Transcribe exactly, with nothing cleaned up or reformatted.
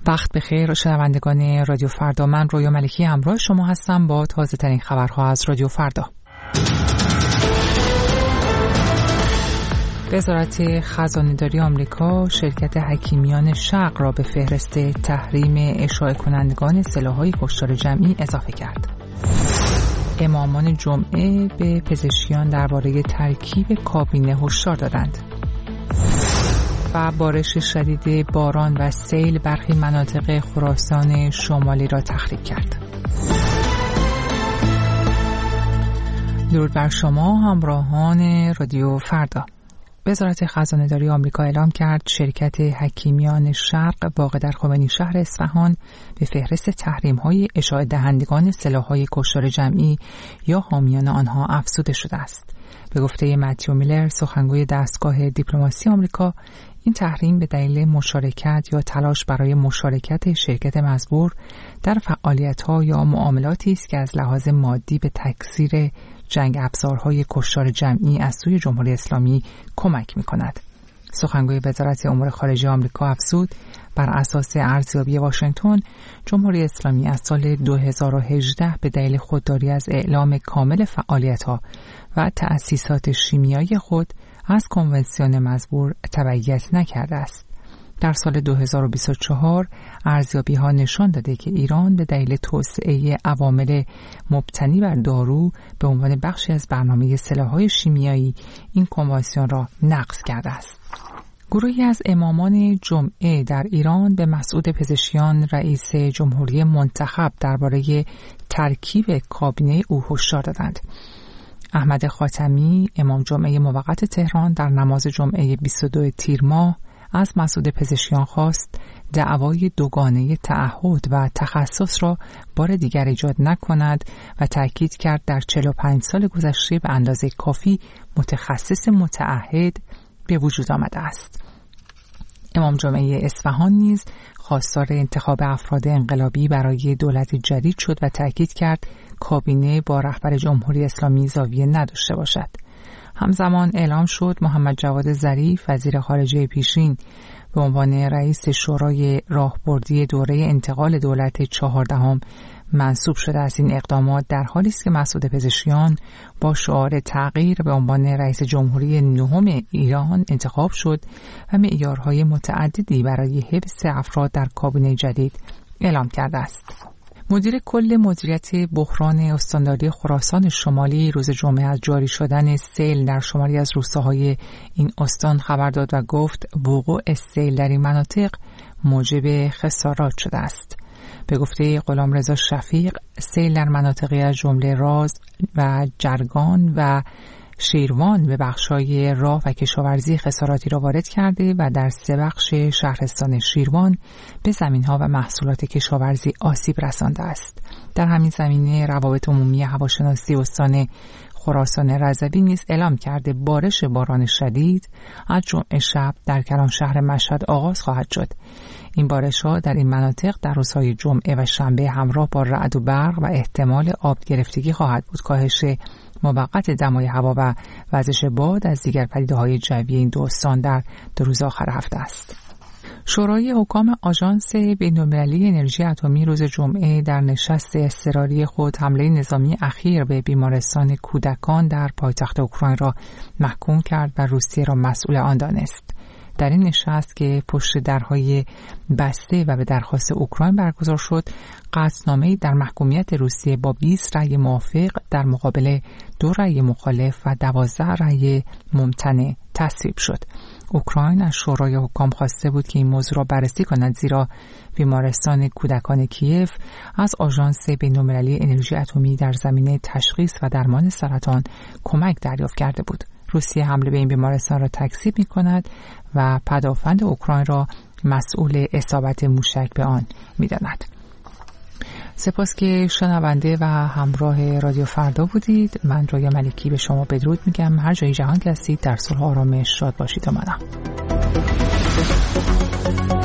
وقت بخیر شنوندگان رادیو فردا، من رویا ملکی همراه شما هستم با تازه ترین خبرها از رادیو فردا. وزارت خزانه‌داری آمریکا شرکت حکیمیان شرق را به فهرست تحریم اشاعه کنندگان سلاح‌های کشتار جمعی اضافه کرد. امامان جمعه به پزشکیان درباره ترکیب کابینه هشدار دادند. و بارش شدید باران و سیل برخی مناطق خراسان شمالی را تخریب کرد. درود بر شما همراهان رادیو فردا. وزارت خزانه‌داری آمریکا اعلام کرد شرکت حکیمیان شرق واقع در خمینی شهر اصفهان به فهرست تحریم‌های اشاعه دهندگان سلاح‌های کشتار جمعی یا حامیان آنها افزوده شده است. به گفته متیو میلر، سخنگوی دستگاه دیپلماسی آمریکا، این تحریم به دلیل مشارکت یا تلاش برای مشارکت شرکت مزبور در فعالیت‌ها یا معاملاتی است که از لحاظ مادی به تکثیر جنگ افزارهای کشتار جمعی از سوی جمهوری اسلامی کمک می‌کند. سخنگوی وزارت امور خارجه آمریکا افزود بر اساس ارزیابی واشنگتن، جمهوری اسلامی از سال دو هزار و هجده به دلیل خودداری از اعلام کامل فعالیت‌ها و تأسیسات شیمیایی خود از کنونسیون مزبور تبعیت نکرده است. در سال دو هزار و بیست و چهار ارزیابی‌ها نشان داده که ایران به دلیل توسعه عوامل مبتنی بر دارو به عنوان بخشی از برنامه سلاح‌های شیمیایی این کنوانسیون را نقض کرده است. گروهی از امامان جمعه در ایران به مسعود پزشکیان رئیس جمهوری منتخب درباره ترکیب کابینه او هشدار دادند. احمد خاتمی، امام جمعه موقت تهران، در نماز جمعه بیست و دو تیر ماه از مسعود پزشکیان خواست دعوای دوگانه تعهد و تخصص را بار دیگر ایجاد نکند و تاکید کرد در چهل و پنج سال گذشته به اندازه کافی متخصص متعهد به وجود آمده است. امام جمعه اصفهان نیز خواستار انتخاب افراد انقلابی برای دولت جدید شد و تاکید کرد کابینه با رهبر جمهوری اسلامی زاویه نداشته باشد. همزمان اعلام شد محمد جواد ظریف، وزیر خارجه پیشین، به عنوان رئیس شورای راهبردی دوره انتقال دولت چهاردهم منصوب شده است. این اقدامات در حالی است که مسعود پزشکیان با شعار تغییر به عنوان رئیس جمهوری نهم ایران انتخاب شد و معیارهای متعددی برای حفظ افراد در کابینه جدید اعلام کرده است. مدیر کل مدیریت بحران استانداری خراسان شمالی روز جمعه از جاری شدن سیل در شماری از روستاهای این استان خبر داد و گفت وقوع سیل در این مناطق موجب خسارات شده است. به گفته غلامرضا شفیق، سیل در مناطقی از جمله راز و جرگان و شیروان به بخشای راه و کشاورزی خساراتی را وارد کرده و در سه بخش شهرستان شیروان به زمین‌ها و محصولات کشاورزی آسیب رسانده است. در همین زمینه روابط عمومی هواشناسی استان خراسان رضوی نیز اعلام کرده بارش باران شدید از جمعه شب در کلان شهر مشهد آغاز خواهد شد. این بارش‌ها در این مناطق در روزهای جمعه و شنبه همراه با رعد و برق و احتمال آب گرفتگی خواهد بود. کاهش موقت دمای هوا و وزش باد از دیگر پدیده‌های جوی این دو استان در دو روز آخر هفته است. شورای حکام آژانس بین‌المللی انرژی اتمی روز جمعه در نشست اضطراری خود حمله نظامی اخیر به بیمارستان کودکان در پایتخت اوکراین را محکوم کرد و روسیه را مسئول آن دانست. در این نشست که پشت درهای بسته و به درخواست اوکراین برگزار شد، قطعنامه‌ای در محکومیت روسیه با بیست رأی موافق در مقابل دو رأی مخالف و دوازده رأی ممتنع تصویب شد. اوکراین از شورای حکام خواسته بود که این موضوع را بررسی کند، زیرا بیمارستان کودکان کیف از آژانس بین‌المللی انرژی اتمی در زمینه تشخیص و درمان سرطان کمک دریافت کرده بود. روسیه حمله به این بیمارستان را تکذیب می کند و پدافند اوکراین را مسئول اصابت موشک به آن می داند. سپاس که شنونده و همراه رادیو فردا بودید. من رویا ملکی به شما بدرود میگم. هر جای جهان که هستید در صلح و آرامش شاد باشید و منم.